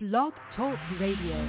Blog Talk Radio.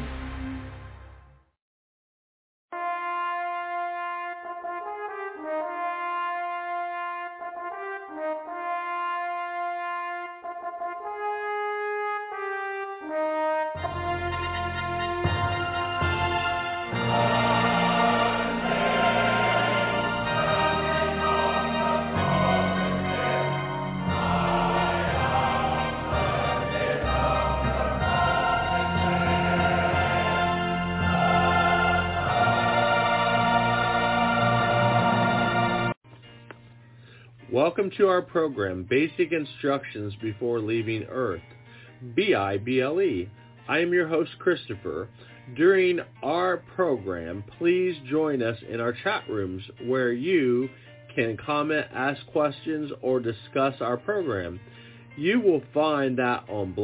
Welcome to our program, Basic Instructions Before Leaving Earth, BIBLE. I am your host, Christopher. During our program, please join us in our chat rooms where you can comment, ask questions, or discuss our program. You will find that on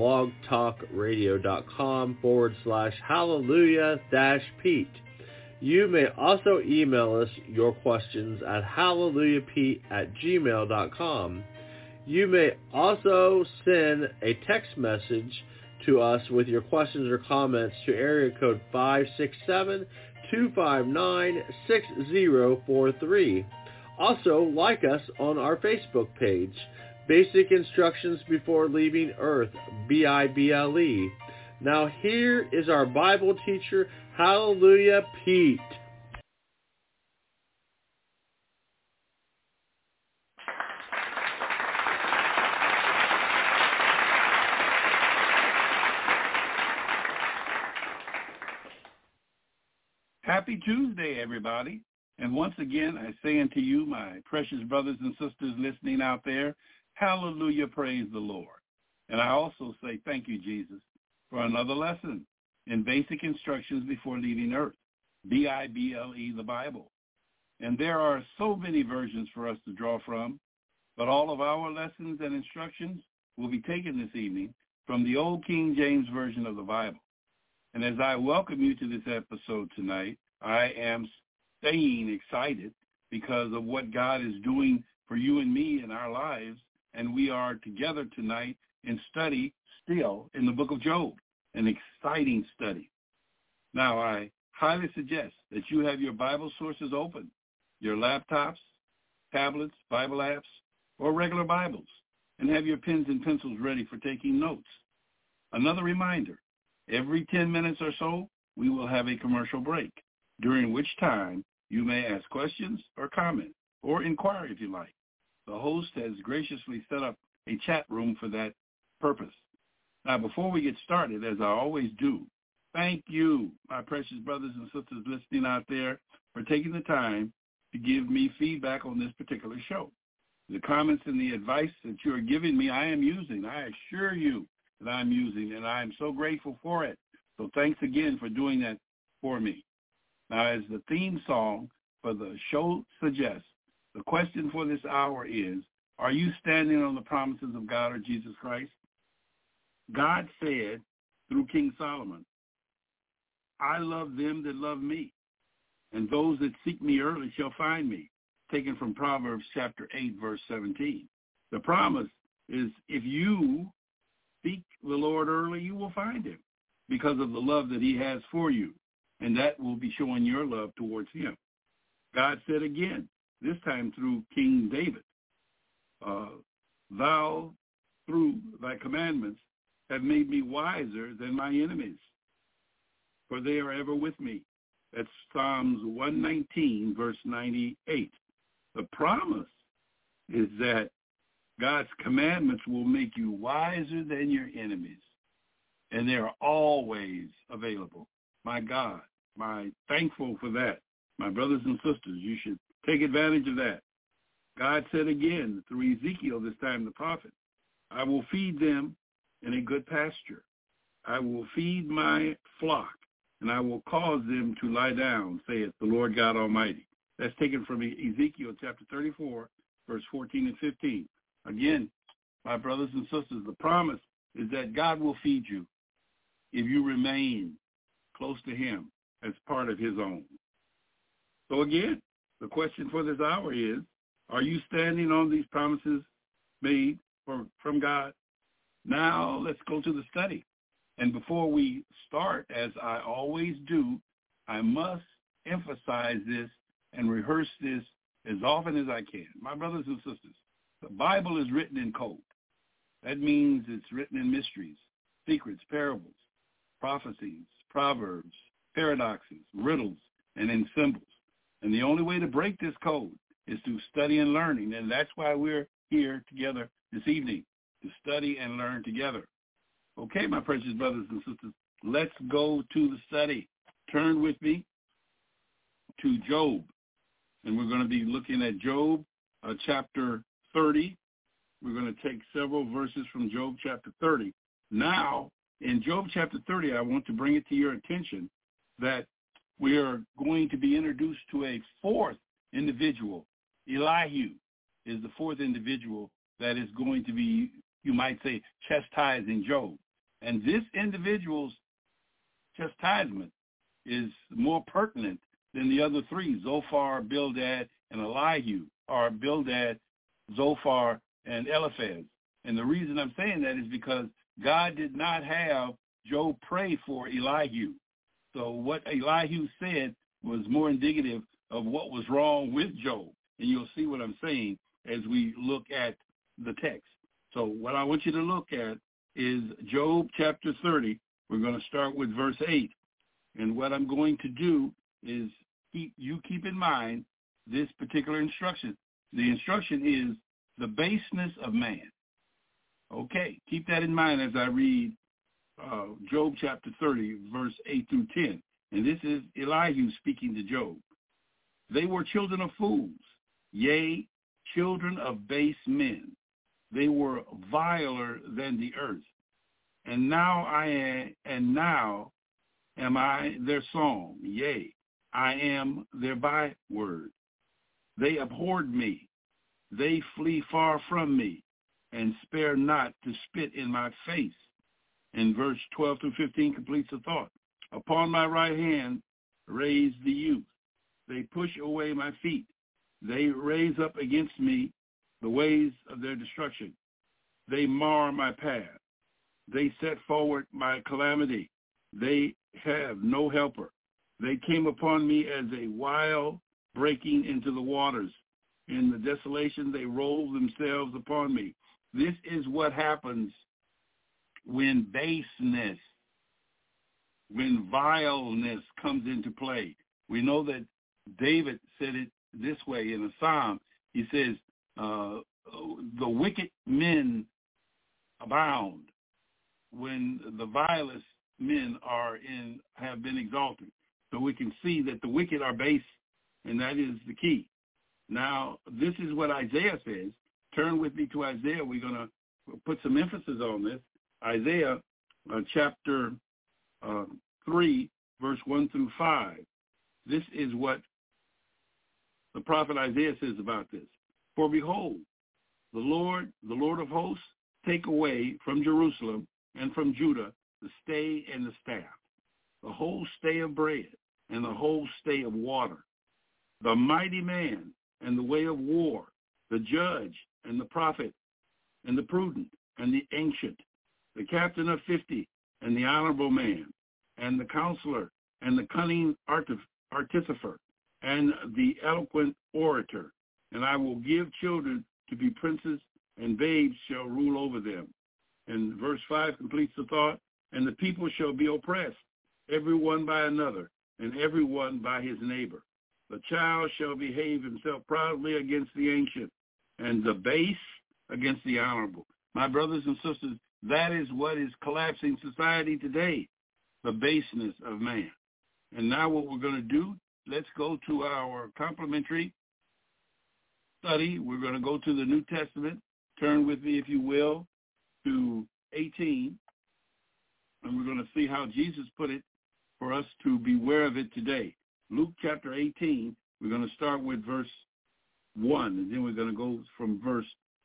blogtalkradio.com/hallelujah-pete. You may also email us your questions at hallelujahpete@gmail.com. You may also send a text message to us with your questions or comments to area code 567-259-6043. Also, like us on our Facebook page, Basic Instructions Before Leaving Earth, BIBLE. Now here is our Bible teacher, Hallelujah Pete. Happy Tuesday, everybody. And once again, I say unto you, my precious brothers and sisters listening out there, hallelujah, praise the Lord. And I also say thank you, Jesus, for another lesson in Basic Instructions Before Leaving Earth, BIBLE, the Bible. And there are so many versions for us to draw from, but all of our lessons and instructions will be taken this evening from the Old King James Version of the Bible. And as I welcome you to this episode tonight, I am staying excited because of what God is doing for you and me in our lives, and we are together tonight in study still in the book of Job. An exciting study. Now, I highly suggest that you have your Bible sources open, your laptops, tablets, Bible apps, or regular Bibles, and have your pens and pencils ready for taking notes. Another reminder, every 10 minutes or so, we will have a commercial break, during which time you may ask questions or comment, or inquire if you like. The host has graciously set up a chat room for that purpose. Now, before we get started, as I always do, thank you, my precious brothers and sisters listening out there, for taking the time to give me feedback on this particular show. The comments and the advice that you are giving me, I am using. I assure you that I'm using, and I am so grateful for it. So thanks again for doing that for me. Now, as the theme song for the show suggests, the question for this hour is, are you standing on the promises of God or Jesus Christ? God said through King Solomon, I love them that love me, and those that seek me early shall find me, taken from Proverbs chapter 8, verse 17. The promise is if you seek the Lord early, you will find him because of the love that he has for you, and that will be showing your love towards him. God said again, this time through King David, thou, through thy commandments, have made me wiser than my enemies, for they are ever with me. That's Psalms 119, verse 98. The promise is that God's commandments will make you wiser than your enemies, and they are always available. My God, I'm thankful for that. My brothers and sisters, you should take advantage of that. God said again through Ezekiel, this time the prophet, I will feed them in a good pasture. I will feed my flock, and I will cause them to lie down, saith the Lord God Almighty. That's taken from Ezekiel chapter 34, verse 14 and 15. Again, my brothers and sisters, the promise is that God will feed you if you remain close to him as part of his own. So again, the question for this hour is, are you standing on these promises made from God? Now let's go to the study. And before we start, as I always do, I must emphasize this and rehearse this as often as I can. My brothers and sisters, the Bible is written in code. That means it's written in mysteries, secrets, parables, prophecies, proverbs, paradoxes, riddles, and in symbols. And the only way to break this code is through study and learning. And that's why we're here together this evening, to study and learn together. Okay, my precious brothers and sisters, let's go to the study. Turn with me to Job. And we're going to be looking at Job chapter 30. We're going to take several verses from Job chapter 30. Now, in Job chapter 30, I want to bring it to your attention that we are going to be introduced to a fourth individual. Elihu is the fourth individual that is going to be, you might say, chastising Job. And this individual's chastisement is more pertinent than the other three, Zophar, Bildad, and Elihu, or Bildad, Zophar, and Eliphaz. And the reason I'm saying that is because God did not have Job pray for Elihu. So what Elihu said was more indicative of what was wrong with Job. And you'll see what I'm saying as we look at the text. So what I want you to look at is Job chapter 30. We're going to start with verse 8. And what I'm going to do is keep in mind this particular instruction. The instruction is the baseness of man. Okay, keep that in mind as I read Job chapter 30, verse 8 through 10. And this is Elihu speaking to Job. They were children of fools, yea, children of base men. They were viler than the earth. And now am I their song, yea, I am their byword. They abhorred me. They flee far from me, and spare not to spit in my face. And verse 12 through 15 completes the thought. Upon my right hand raise the youth. They push away my feet. They raise up against me the ways of their destruction. They mar my path. They set forward my calamity. They have no helper. They came upon me as a wild breaking into the waters. In the desolation, they roll themselves upon me. This is what happens when baseness, when vileness comes into play. We know that David said it this way in a psalm. He says, the wicked men abound when the vilest men have been exalted. So we can see that the wicked are base, and that is the key. Now, this is what Isaiah says. Turn with me to Isaiah. We're going to put some emphasis on this. Isaiah chapter 3, verse 1 through 5. This is what the prophet Isaiah says about this. For behold, the Lord of hosts, take away from Jerusalem and from Judah the stay and the staff, the whole stay of bread and the whole stay of water, the mighty man and the way of war, the judge and the prophet and the prudent and the ancient, the captain of 50 and the honorable man, and the counselor and the cunning artificer and the eloquent orator. And I will give children to be princes, and babes shall rule over them. And verse 5 completes the thought. And the people shall be oppressed, every one by another, and every one by his neighbor. The child shall behave himself proudly against the ancient, and the base against the honorable. My brothers and sisters, that is what is collapsing society today, the baseness of man. And now what we're going to do, let's go to our complementary study. We're going to go to the New Testament. Turn with me, if you will, to 18. And we're going to see how Jesus put it for us to beware of it today. Luke chapter 18, we're going to start with verse 1, and then we're going to go from verse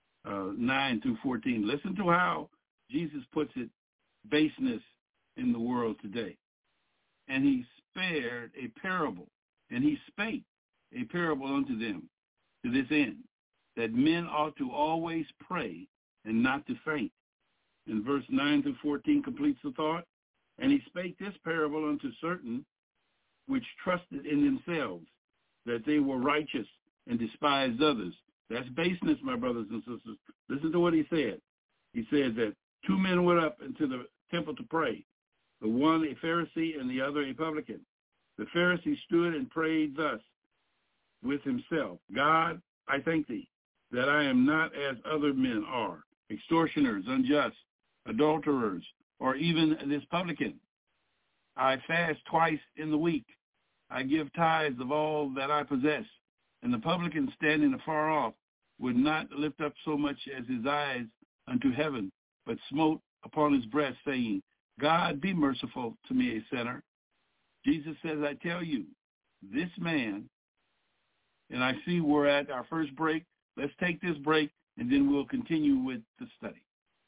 9 through 14. Listen to how Jesus puts it, baseness in the world today. And he spared a parable, and he spake a parable unto them to this end, that men ought to always pray and not to faint. And verse 9 through 14 completes the thought. And he spake this parable unto certain which trusted in themselves, that they were righteous and despised others. That's baseness, my brothers and sisters. Listen to what he said. He said that two men went up into the temple to pray, the one a Pharisee and the other a publican. The Pharisee stood and prayed thus with himself, God, I thank thee that I am not as other men are, extortioners, unjust, adulterers, or even this publican. I fast twice in the week. I give tithes of all that I possess. And the publican, standing afar off, would not lift up so much as his eyes unto heaven, but smote upon his breast, saying, God, be merciful to me, a sinner. Jesus says, I tell you, this man, and I see we're at our first break. Let's take this break, and then we'll continue with the study.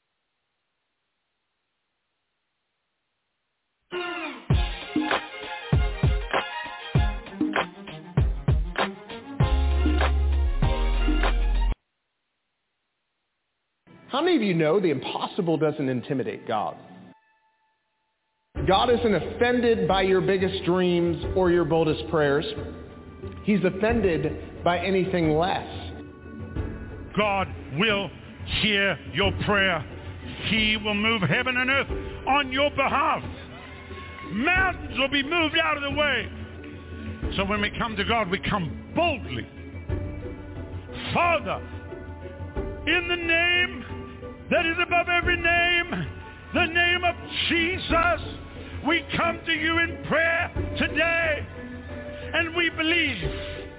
How many of you know the impossible doesn't intimidate God? God isn't offended by your biggest dreams or your boldest prayers. He's offended by anything less. God will hear your prayer. He will move heaven and earth on your behalf. Mountains will be moved out of the way. So when we come to God, we come boldly. Father, in the name that is above every name, the name of Jesus, we come to you in prayer today, and we believe.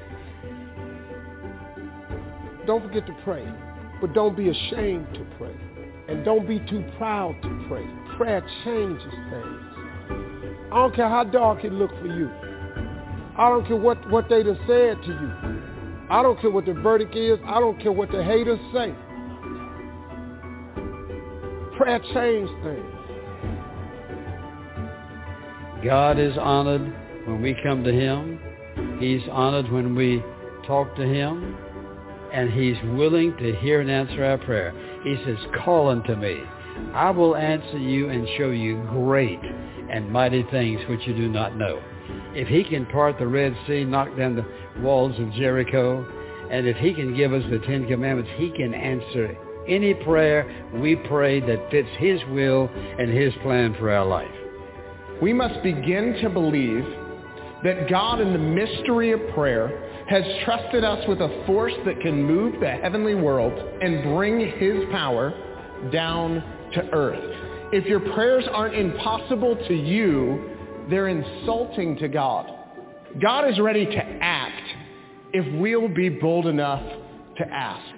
Don't forget to pray, but don't be ashamed to pray, and don't be too proud to pray. Prayer changes things. I don't care how dark it looks for you. I don't care what they done said to you. I don't care what the verdict is. I don't care what the haters say. Prayer changes things. God is honored when we come to him. He's honored when we talk to him. And he's willing to hear and answer our prayer. He says, call unto me. I will answer you and show you great and mighty things which you do not know. If he can part the Red Sea, knock down the walls of Jericho, and if he can give us the Ten Commandments, he can answer any prayer we pray that fits his will and his plan for our life. We must begin to believe that God in the mystery of prayer has trusted us with a force that can move the heavenly world and bring his power down to earth. If your prayers aren't impossible to you, they're insulting to God. God is ready to act if we'll be bold enough to ask.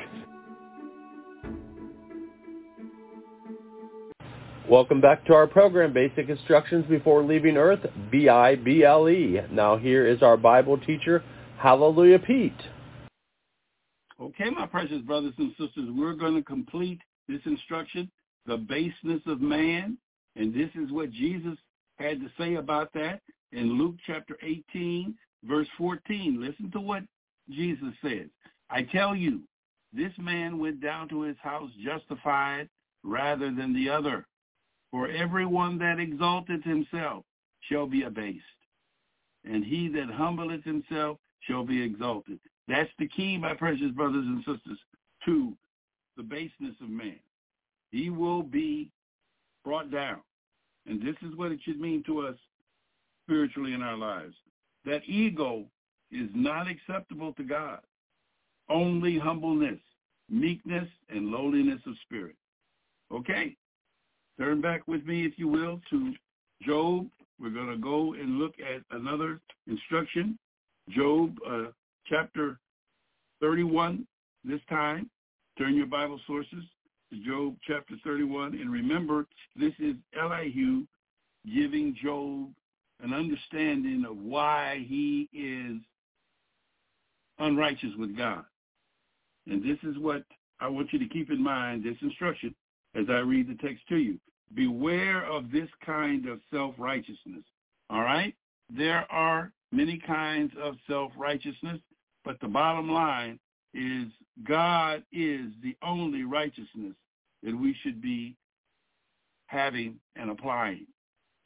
Welcome back to our program, Basic Instructions Before Leaving Earth, BIBLE. Now here is our Bible teacher, Hallelujah Pete. Okay, my precious brothers and sisters, we're going to complete this instruction, the baseness of man, and this is what Jesus had to say about that in Luke chapter 18, verse 14. Listen to what Jesus says. I tell you, this man went down to his house justified rather than the other. For everyone that exalteth himself shall be abased, and he that humbleth himself shall be exalted. That's the key, my precious brothers and sisters, to the baseness of man. He will be brought down. And this is what it should mean to us spiritually in our lives. That ego is not acceptable to God. Only humbleness, meekness, and lowliness of spirit. Okay? Turn back with me, if you will, to Job. We're going to go and look at another instruction. Job chapter 31 this time. Turn your Bible sources to Job chapter 31. And remember, this is Elihu giving Job an understanding of why he is unrighteous with God. And this is what I want you to keep in mind, this instruction, as I read the text to you. Beware of this kind of self-righteousness. All right? There are many kinds of self-righteousness, but the bottom line is God is the only righteousness that we should be having and applying.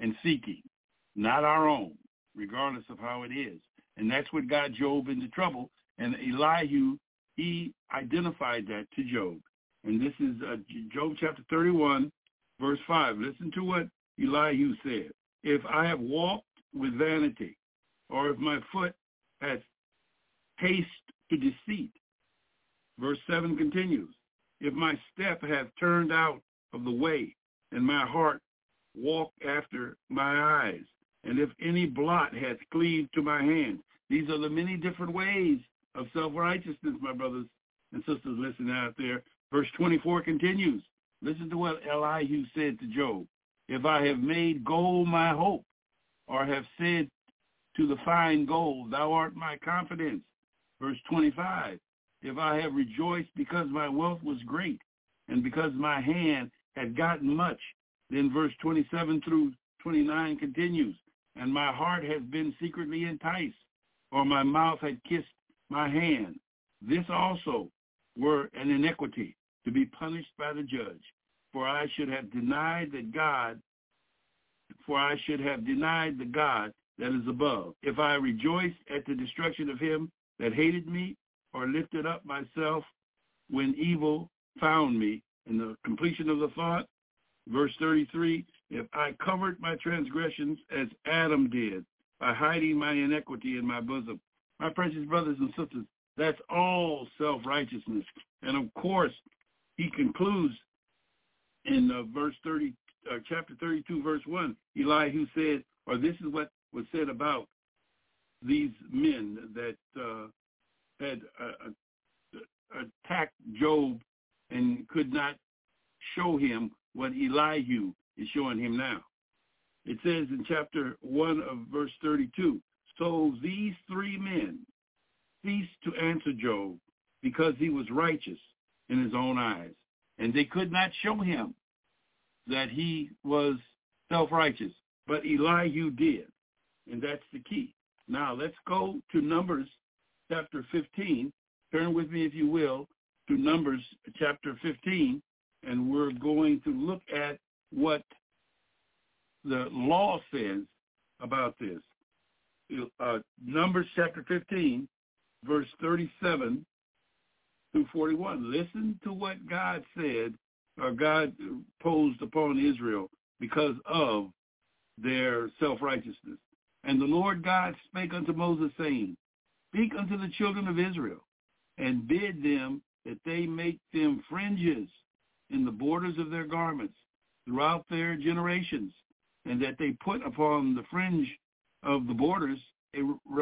and seeking, not our own, regardless of how it is. And that's what got Job into trouble. And Elihu, he identified that to Job. And this is Job chapter 31, verse 5. Listen to what Elihu said. If I have walked with vanity, or if my foot has haste to deceit. Verse 7 continues. If my step hath turned out of the way, and my heart walk after my eyes, and if any blot hath cleaved to my hand. These are the many different ways of self-righteousness, my brothers and sisters listening out there. Verse 24 continues. Listen to what Elihu said to Job. If I have made gold my hope, or have said to the fine gold, thou art my confidence. Verse 25. If I have rejoiced because my wealth was great, and because my hand had gotten much. Then verse 27 through 29 continues. And my heart has been secretly enticed, or my mouth had kissed my hand. This also were an iniquity, to be punished by the judge. For I should have denied the God that is above. If I rejoiced at the destruction of him that hated me, or lifted up myself when evil found me. In the completion of the thought, verse 33, if I covered my transgressions as Adam did, by hiding my iniquity in my bosom. My precious brothers and sisters, that's all self-righteousness. And of course, he concludes in chapter 32, verse 1, Elihu said, or this is what was said about these men that had attacked Job and could not show him what Elihu is showing him now. It says in chapter 1 of verse 32, so these three men ceased to answer Job because he was righteous in his own eyes. And they could not show him that he was self-righteous, but Elihu did. And that's the key. Now let's go to Numbers chapter 15. Turn with me, if you will, to Numbers chapter 15, and we're going to look at what the law says about this. Numbers chapter 15, verse 37 through 41. Listen to what God said, or God posed upon Israel because of their self-righteousness. And the Lord God spake unto Moses, saying, speak unto the children of Israel, and bid them that they make them fringes in the borders of their garments throughout their generations, and that they put upon the fringe of the borders a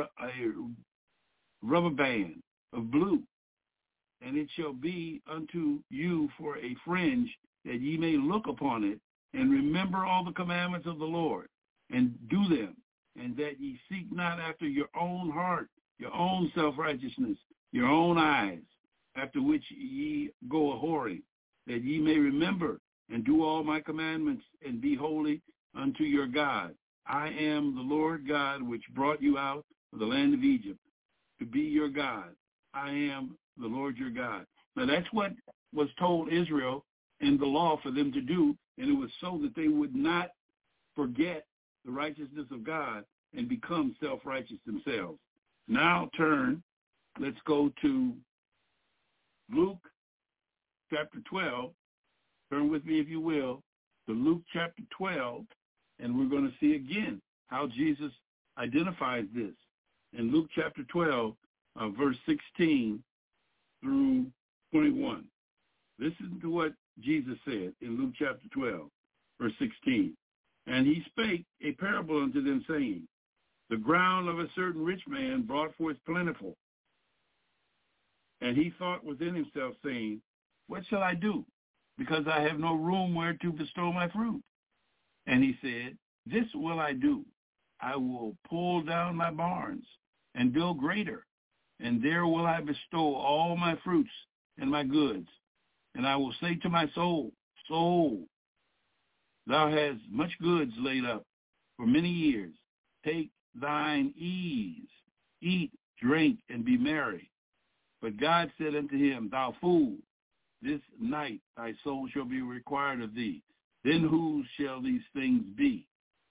rubber band of blue. And it shall be unto you for a fringe, that ye may look upon it, and remember all the commandments of the Lord, and do them, and that ye seek not after your own heart, your own self-righteousness, your own eyes, after which ye go a-whoring, that ye may remember and do all my commandments, and be holy unto your God. I am the Lord God, which brought you out of the land of Egypt, to be your God. I am the Lord your God. Now that's what was told Israel in the law for them to do, and it was so that they would not forget the righteousness of God and become self-righteous themselves. Now let's go to Luke chapter 12. Turn with me, if you will, to Luke chapter 12, and we're going to see again how Jesus identifies this. In Luke chapter 12, verse 16 through 21. Listen to what Jesus said in Luke chapter 12, verse 16. And he spake a parable unto them, saying, the ground of a certain rich man brought forth plentiful. And he thought within himself, saying, what shall I do? Because I have no room where to bestow my fruit. And he said, this will I do. I will pull down my barns and build greater, and there will I bestow all my fruits and my goods. And I will say to my soul, soul, thou hast much goods laid up for many years. Take thine ease, eat, drink, and be merry. But God said unto him, thou fool, this night thy soul shall be required of thee. Then whose shall these things be?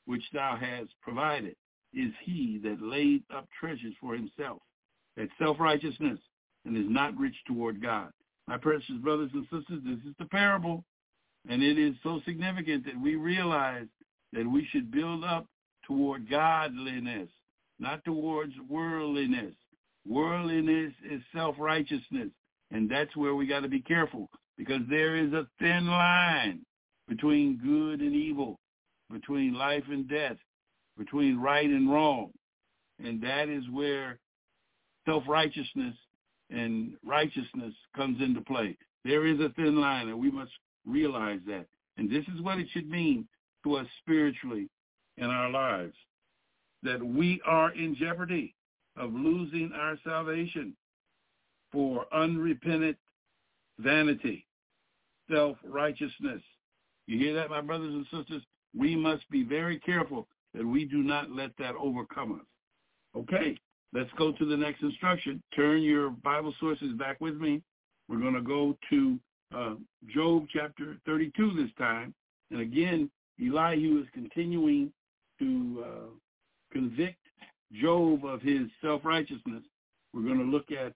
which thou hast provided is he that laid up treasures for himself, that self-righteousness, and is not rich toward God. My precious brothers and sisters, this is the parable, and it is so significant that we realize that we should build up toward godliness, not towards worldliness. Worldliness is self-righteousness, and that's where we got to be careful, because there is a thin line between good and evil, between life and death, between right and wrong, and that is where self-righteousness and righteousness comes into play. There is a thin line, and we must realize that, and this is what it should mean to us spiritually in our lives, that we are in jeopardy of losing our salvation for unrepentant vanity, self-righteousness. You hear that, my brothers and sisters? We must be very careful that we do not let that overcome us. Okay, let's go to the next instruction. Turn your Bible sources back with me. We're going to go to Job chapter 32 this time. And again, Elihu is continuing to convict Job of his self-righteousness. We're going to look at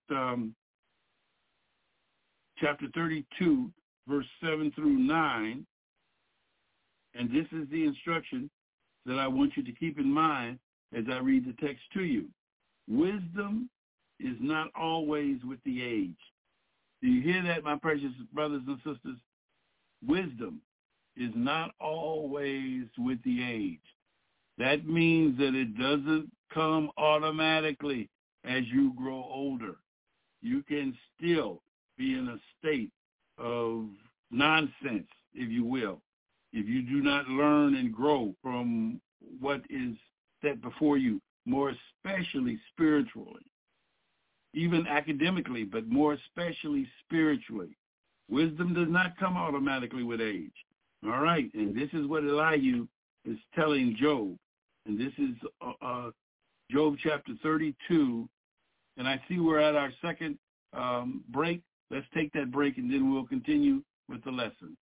chapter 32, verse 7 through 9. And this is the instruction that I want you to keep in mind as I read the text to you. Wisdom is not always with the aged. Do you hear that, my precious brothers and sisters? Wisdom is not always with the aged. That means that it doesn't come automatically as you grow older. You can still be in a state of nonsense, if you will, if you do not learn and grow from what is set before you, more especially spiritually, even academically, but more especially spiritually. Wisdom does not come automatically with age. All right, and this is what Elihu is telling Job, and this is Job chapter 32, and I see we're at our second break. Let's take that break, and then we'll continue with the lesson.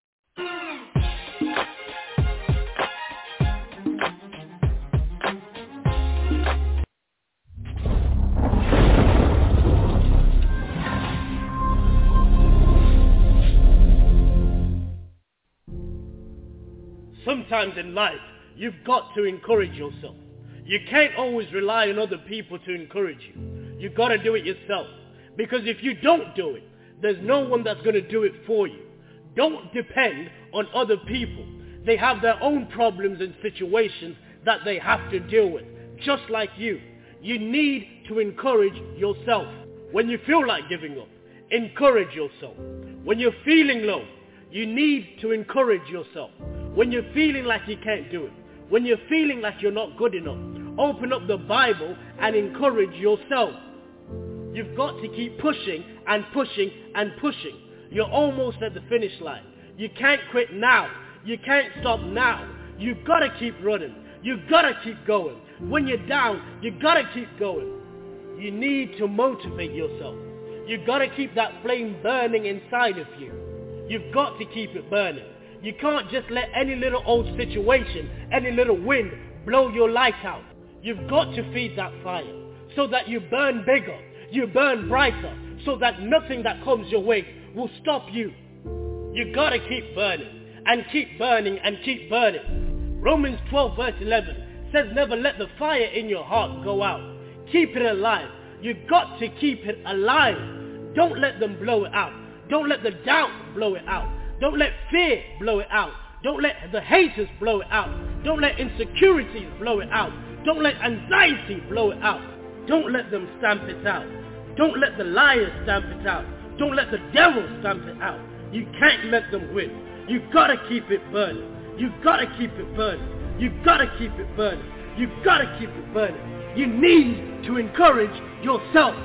Sometimes in life, you've got to encourage yourself. You can't always rely on other people to encourage you. You've got to do it yourself. Because if you don't do it, there's no one that's going to do it for you. Don't depend on other people. They have their own problems and situations that they have to deal with, just like you. You need to encourage yourself. When you feel like giving up, encourage yourself. When you're feeling low, you need to encourage yourself. When you're feeling like you can't do it, when you're feeling like you're not good enough, open up the Bible and encourage yourself. You've got to keep pushing and pushing and pushing. You're almost at the finish line. You can't quit now. You can't stop now. You've got to keep running. You've got to keep going. When you're down, you've got to keep going. You need to motivate yourself. You've got to keep that flame burning inside of you. You've got to keep it burning. You can't just let any little old situation, any little wind blow your light out. You've got to feed that fire so that you burn bigger, you burn brighter, so that nothing that comes your way will stop you. You've got to keep burning and keep burning and keep burning. Romans 12 verse 11 says never let the fire in your heart go out. Keep it alive. You've got to keep it alive. Don't let them blow it out. Don't let the doubt blow it out. Don't let fear blow it out. Don't let the haters blow it out. Don't let insecurities blow it out. Don't let anxiety blow it out. Don't let them stamp it out. Don't let the liars stamp it out. Don't let the devil stamp it out. You can't let them win. You've got to keep it burning. You've got to keep it burning. You've got to keep it burning. You've got to keep it burning. You need to encourage yourself.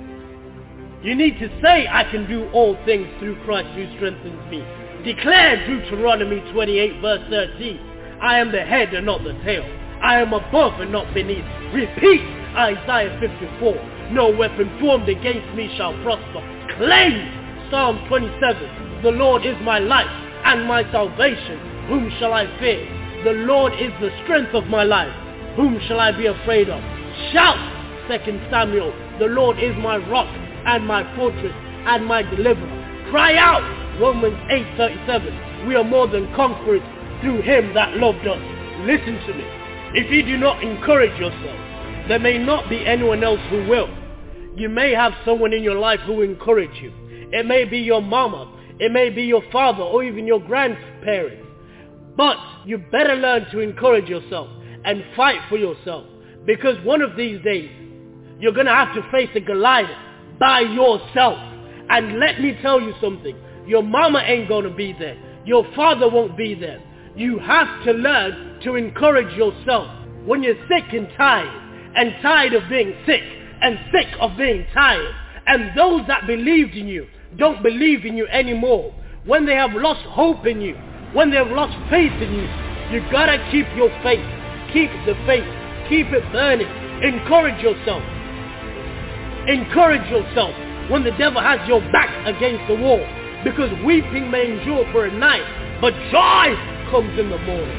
You need to say, I can do all things through Christ who strengthens me. Declare Deuteronomy 28 verse 13. I am the head and not the tail. I am above and not beneath. Repeat Isaiah 54. No weapon formed against me shall prosper. Claim Psalm 27. The Lord is my light and my salvation. Whom shall I fear? The Lord is the strength of my life. Whom shall I be afraid of? Shout, 2 Samuel. The Lord is my rock and my fortress and my deliverer. Cry out, Romans 8:37. We are more than conquerors through him that loved us. Listen to me. If you do not encourage yourself, there may not be anyone else who will. You may have someone in your life who will encourage you. It may be your mama, it may be your father, or even your grandparents. But you better learn to encourage yourself and fight for yourself, because one of these days, you're going to have to face a Goliath by yourself. And let me tell you something, your mama ain't going to be there. Your father won't be there. You have to learn to encourage yourself. When you're sick and tired of being sick, and sick of being tired, and those that believed in you don't believe in you anymore, when they have lost hope in you, when they have lost faith in you, you gotta keep your faith. Keep the faith. Keep it burning. Encourage yourself. Encourage yourself when the devil has your back against the wall, because weeping may endure for a night, but joy comes in the morning.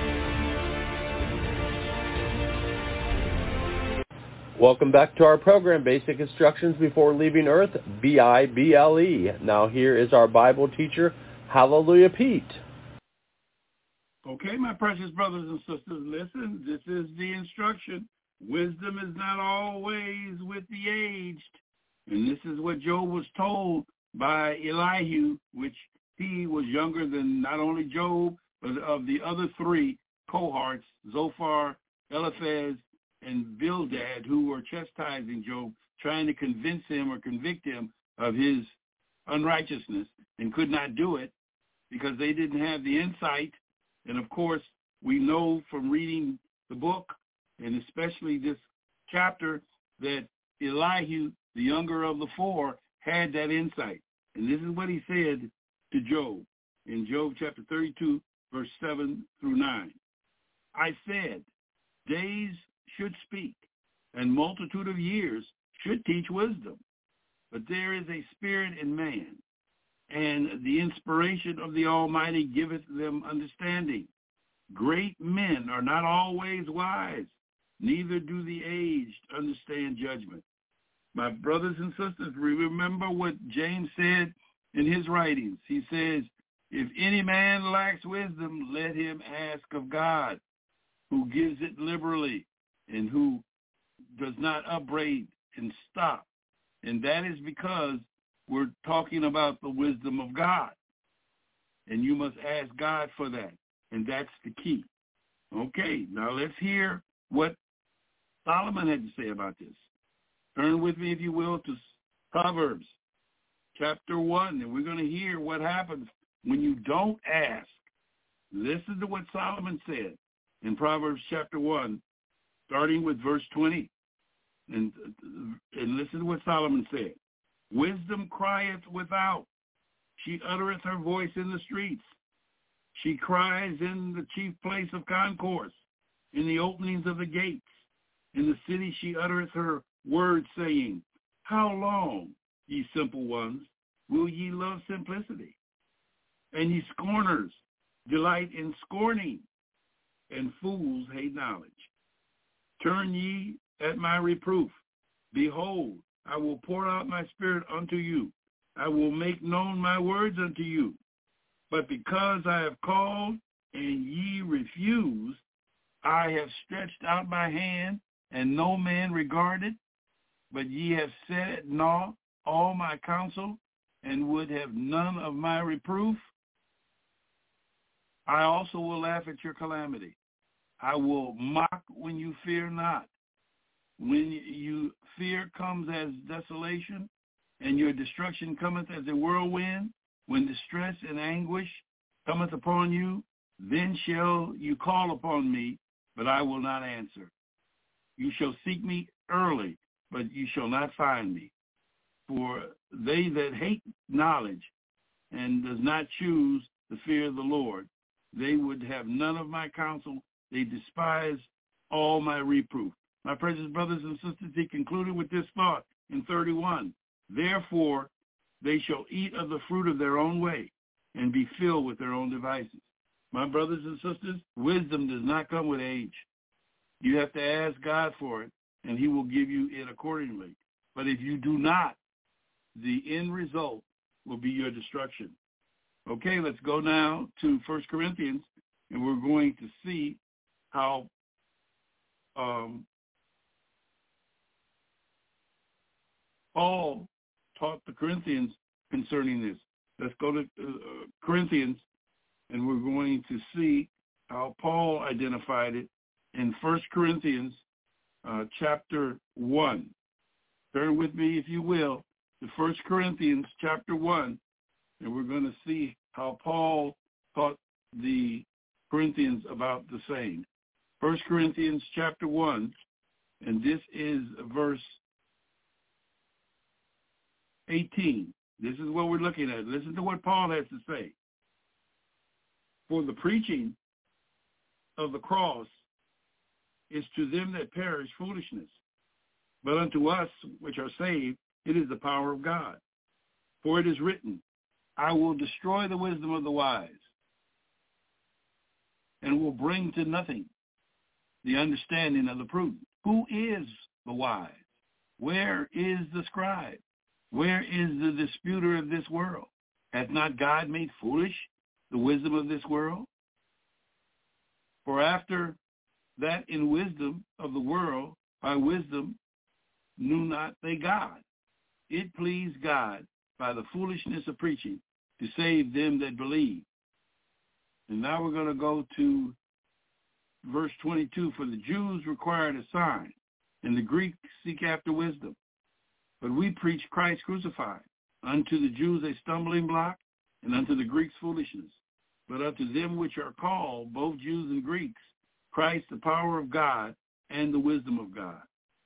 Welcome back to our program, Basic Instructions Before Leaving Earth, B-I-B-L-E. Now here is our Bible teacher, Hallelujah Pete. Okay, my precious brothers and sisters, listen, this is the instruction. Wisdom is not always with the aged. And this is what Job was told by Elihu, which he was younger than not only Job, but of the other three cohorts, Zophar, Eliphaz, and Bildad, who were chastising Job, trying to convince him or convict him of his unrighteousness, and could not do it because they didn't have the insight. And of course, we know from reading the book, and especially this chapter, that Elihu, the younger of the four, had that insight. And this is what he said to Job in Job chapter 32, verse 7 through 9. I said, days should speak, and multitude of years should teach wisdom. But there is a spirit in man, and the inspiration of the Almighty giveth them understanding. Great men are not always wise, neither do the aged understand judgment. My brothers and sisters, remember what James said in his writings. He says, if any man lacks wisdom, let him ask of God, who gives it liberally, and who does not upbraid and stop. And that is because we're talking about the wisdom of God. And you must ask God for that. And that's the key. Okay, now let's hear what Solomon had to say about this. Turn with me, if you will, to Proverbs chapter 1. And we're going to hear what happens when you don't ask. Listen to what Solomon said in Proverbs chapter 1, starting with verse 20. And listen to what Solomon said. Wisdom crieth without. She uttereth her voice in the streets. She cries in the chief place of concourse, in the openings of the gates. In the city she uttereth her words, saying, how long, ye simple ones, will ye love simplicity? And ye scorners delight in scorning, and fools hate knowledge. Turn ye at my reproof. Behold, I will pour out my spirit unto you. I will make known my words unto you. But because I have called, and ye refuse, I have stretched out my hand, and no man regarded. But ye have set at naught all my counsel, and would have none of my reproof. I also will laugh at your calamity. I will mock when you fear not. When you fear comes as desolation, and your destruction cometh as a whirlwind, when distress and anguish cometh upon you, then shall you call upon me, but I will not answer. You shall seek me early, but you shall not find me. For they that hate knowledge and does not choose the fear of the Lord, they would have none of my counsel. They despise all my reproof. My precious brothers and sisters, he concluded with this thought in 31. Therefore, they shall eat of the fruit of their own way and be filled with their own devices. My brothers and sisters, wisdom does not come with age. You have to ask God for it, and he will give you it accordingly. But if you do not, the end result will be your destruction. Okay, let's go now to 1 Corinthians, and we're going to see how Paul taught the Corinthians concerning this. Let's go to Corinthians, and we're going to see how Paul identified it in 1 Corinthians chapter 1. Turn with me, if you will, to 1 Corinthians chapter 1, and we're going to see how Paul taught the Corinthians about the same. 1 Corinthians chapter 1, and this is verse 18. This is what we're looking at. Listen to what Paul has to say. For the preaching of the cross is to them that perish foolishness, but unto us which are saved it is the power of God. For it is written, I will destroy the wisdom of the wise, and will bring to nothing the understanding of the prudent. Who is the wise? Where is the scribe? Where is the disputer of this world? Hath not God made foolish the wisdom of this world? For after that in wisdom of the world, by wisdom knew not they God. It pleased God by the foolishness of preaching to save them that believe. And now we're going to go to verse 22. For the Jews required a sign, and the Greeks seek after wisdom. But we preach Christ crucified, unto the Jews a stumbling block, and unto the Greeks foolishness. But unto them which are called, both Jews and Greeks, Christ the power of God and the wisdom of God.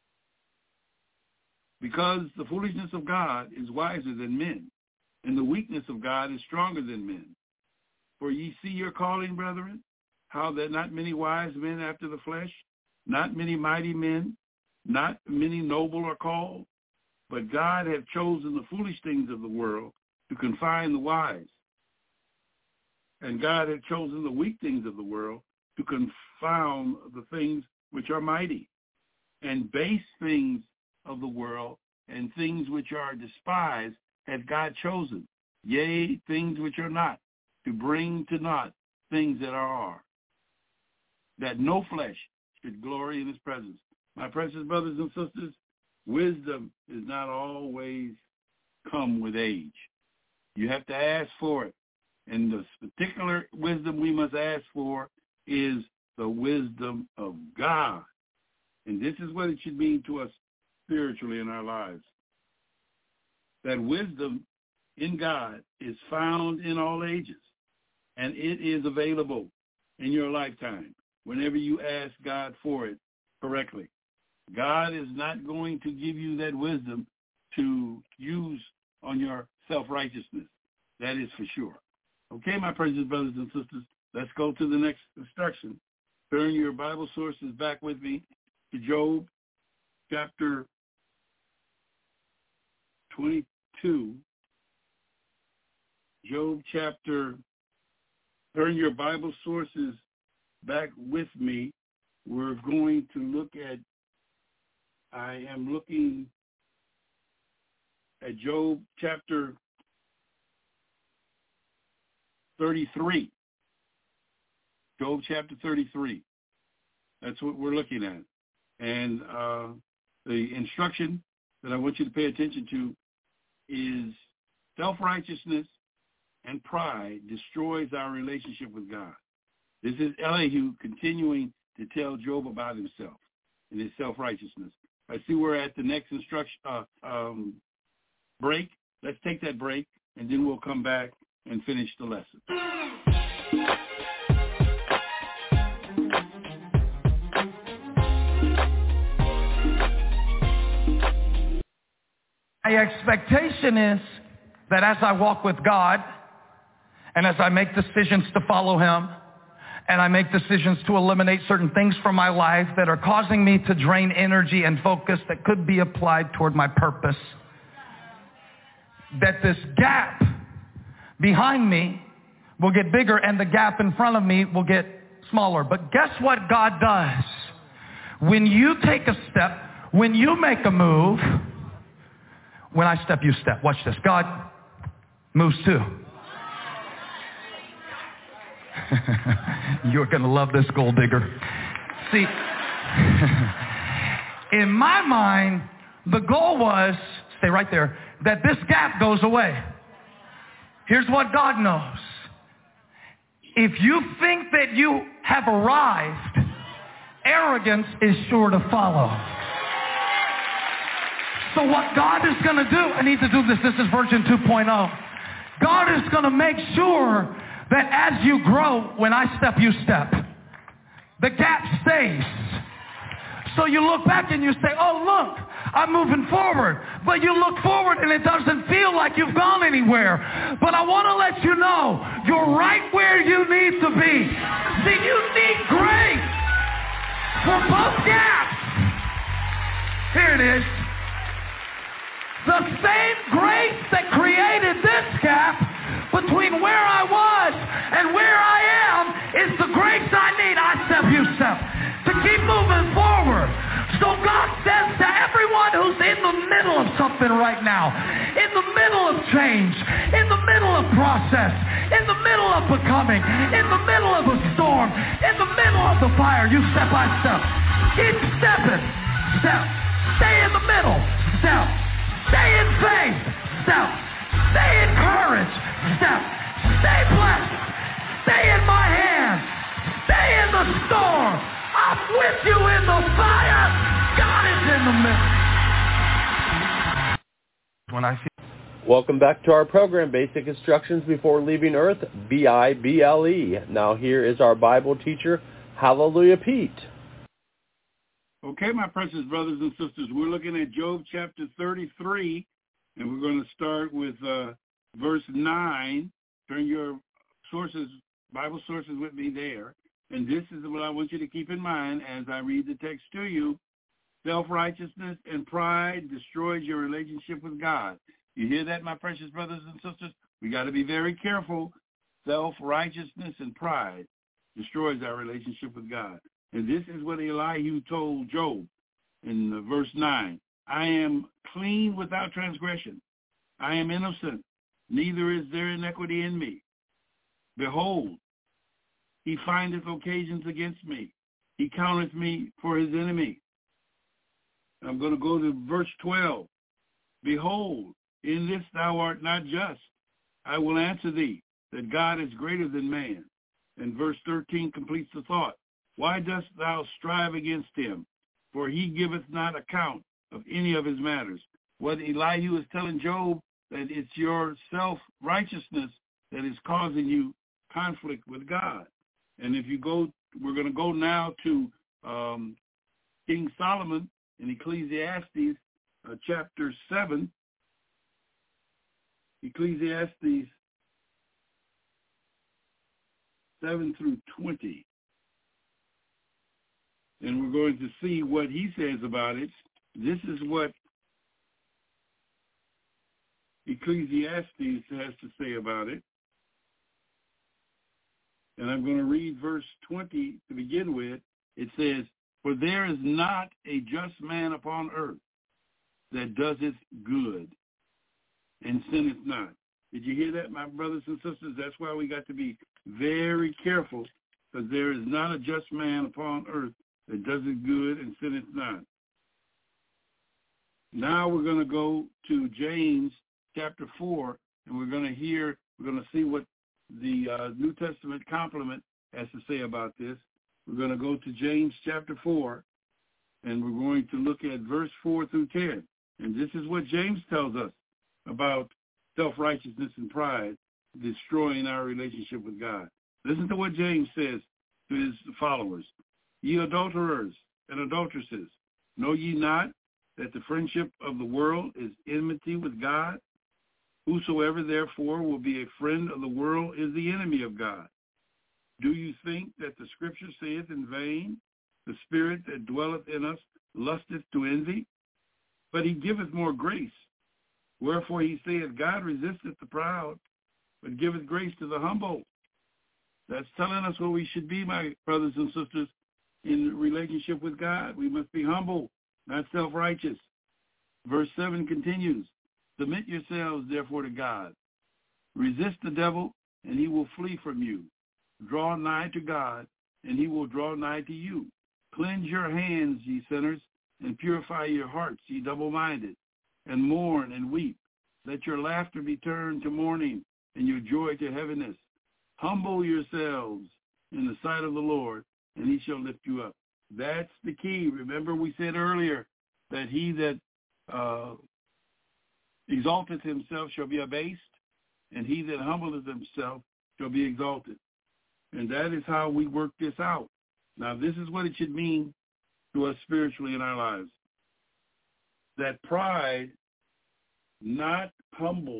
Because the foolishness of God is wiser than men, and the weakness of God is stronger than men. For ye see your calling, brethren, how that not many wise men after the flesh, not many mighty men, not many noble are called, but God hath chosen the foolish things of the world to confine the wise. And God hath chosen the weak things of the world to confound the things which are mighty, and base things of the world and things which are despised hath God chosen, yea, things which are not, to bring to naught things that are, that no flesh should glory in his presence. My precious brothers and sisters, wisdom does not always come with age. You have to ask for it. And the particular wisdom we must ask for is the wisdom of God. And this is what it should mean to us spiritually in our lives. That wisdom in God is found in all ages, and it is available in your lifetime whenever you ask God for it correctly. God is not going to give you that wisdom to use on your self-righteousness. That is for sure. Okay, my precious brothers and sisters, let's go to the next instruction. Turn your Bible sources back with me to Job chapter 22. Job chapter, turn your Bible sources back with me. We're going to look at, I am looking at Job chapter 33. Job chapter 33. That's what we're looking at. And the instruction that I want you to pay attention to is self-righteousness and pride destroys our relationship with God. This is Elihu continuing to tell Job about himself and his self-righteousness. I see we're at the next instruction break. Let's take that break, and then we'll come back and finish the lesson. My expectation is that as I walk with God and as I make decisions to follow him and I make decisions to eliminate certain things from my life that are causing me to drain energy and focus that could be applied toward my purpose, that this gap behind me will get bigger and the gap in front of me will get smaller. But guess what God does? When you take a step, when you make a move, when I step, you step. Watch this. God moves too. You're going to love this, gold digger. See, in my mind, the goal was, stay right there, that this gap goes away. Here's what God knows. If you think that you have arrived, arrogance is sure to follow. So what God is going to do, I need to do this, this is version 2.0. God is going to make sure that as you grow, when I step, you step. The gap stays. So you look back and you say, oh, look, I'm moving forward. But you look forward and it doesn't feel like you've gone anywhere. But I want to let you know, you're right where you need to be. See, you need grace for both gaps. Here it is. The same grace that created this gap between where I was and where I am is the grace I need. I step, you step. To keep moving forward. So God says to everyone who's in the middle of something right now, in the middle of change, in the middle of process, in the middle of becoming, in the middle of a storm, in the middle of the fire, you step by step. Keep stepping. Step. Stay in the middle. Step. Stay in faith. Step. Stay in courage. Step. Stay blessed. Stay in my hand. Stay in the storm. I'm with you in the fire. God is in the middle. When I see. Welcome back to our program, Basic Instructions Before Leaving Earth, B-I-B-L-E. Now here is our Bible teacher, Hallelujah Pete. Okay, my precious brothers and sisters, we're looking at Job chapter 33, and we're going to start with verse 9. Turn your sources, Bible sources with me there. And this is what I want you to keep in mind as I read the text to you. Self-righteousness and pride destroys your relationship with God. You hear that, my precious brothers and sisters? We got to be very careful. Self-righteousness and pride destroys our relationship with God. And this is what Elihu told Job in verse 9. I am clean without transgression. I am innocent. Neither is there iniquity in me. Behold, he findeth occasions against me. He counteth me for his enemy. I'm going to go to verse 12. Behold, in this thou art not just. I will answer thee, that God is greater than man. And verse 13 completes the thought. Why dost thou strive against him? For he giveth not account of any of his matters. What Elihu is telling Job, that it's your self-righteousness that is causing you conflict with God. And if you go, we're going to go now to King Solomon in Ecclesiastes chapter 7. Ecclesiastes 7 through 20. And we're going to see what he says about it. This is what Ecclesiastes has to say about it. And I'm going to read verse 20 to begin with. It says, for there is not a just man upon earth that doeth good and sinneth not. Did you hear that, my brothers and sisters? That's why we got to be very careful, because there is not a just man upon earth that doeth good and sinneth not. Now we're going to go to James chapter 4, and we're going to see what the New Testament complement has to say about this. We're going to go to James chapter 4, and we're going to look at verse 4 through 10. And this is what James tells us about self-righteousness and pride destroying our relationship with God. Listen to what James says to his followers. Ye adulterers and adulteresses, know ye not that the friendship of the world is enmity with God? Whosoever therefore will be a friend of the world is the enemy of God. Do you think that the scripture saith in vain, the spirit that dwelleth in us lusteth to envy? But he giveth more grace. Wherefore he saith, God resisteth the proud, but giveth grace to the humble. That's telling us what we should be, my brothers and sisters, in relationship with God. We must be humble, not self-righteous. Verse 7 continues, submit yourselves, therefore, to God. Resist the devil, and he will flee from you. Draw nigh to God, and he will draw nigh to you. Cleanse your hands, ye sinners, and purify your hearts, ye double-minded, and mourn and weep. Let your laughter be turned to mourning, and your joy to heaviness. Humble yourselves in the sight of the Lord, and he shall lift you up. That's the key. Remember we said earlier that he that exalteth himself shall be abased, and he that humbleth himself shall be exalted. And that is how we work this out. Now, this is what it should mean to us spiritually in our lives. That pride not humble